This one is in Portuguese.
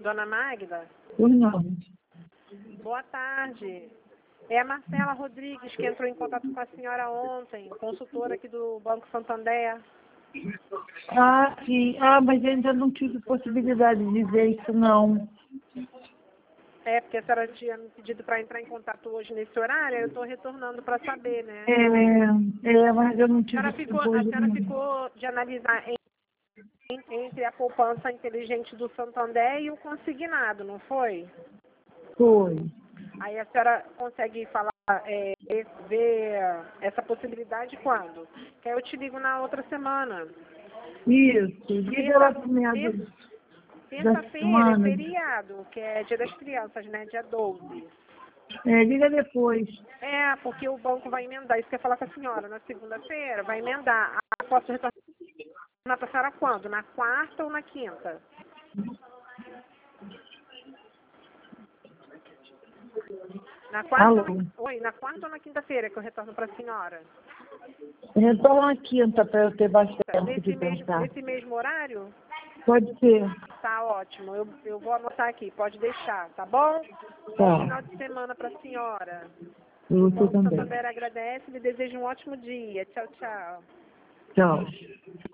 Dona Magda? Pois não. Boa tarde. É a Marcela Rodrigues que entrou em contato com a senhora ontem, consultora aqui do Banco Santander. Ah, sim. Ah, mas eu ainda não tive possibilidade de ver isso, não. É, porque a senhora tinha me pedido para entrar em contato hoje nesse horário, eu estou retornando para saber, né? Mas eu não A tive senhora hoje, não. ficou de analisar entre a poupança inteligente do Santander e o consignado, não foi? Foi. Aí a senhora consegue falar, ver essa possibilidade quando? Que aí eu te ligo na outra semana. Isso. Liga lá pro meado da Terça-feira é semana. feriado, que é dia das crianças, né? Dia 12. Liga depois. É, porque o banco vai emendar, isso que eu ia falar com a senhora, na segunda-feira, vai emendar. Ah, posso retornar para a senhora quando? Na quarta ou na quinta? Na quarta Alô. ou Oi, na quarta ou na quinta-feira que eu retorno para a senhora? Retorna na quinta para eu ter mais tempo de pensar. Nesse mesmo horário? Pode ser. Tá ótimo, eu vou anotar aqui, pode deixar, tá bom? Bom Tá. final de semana para a senhora. O Você Banco também. Santander agradece e lhe deseja um ótimo dia. Tchau, tchau. Tchau.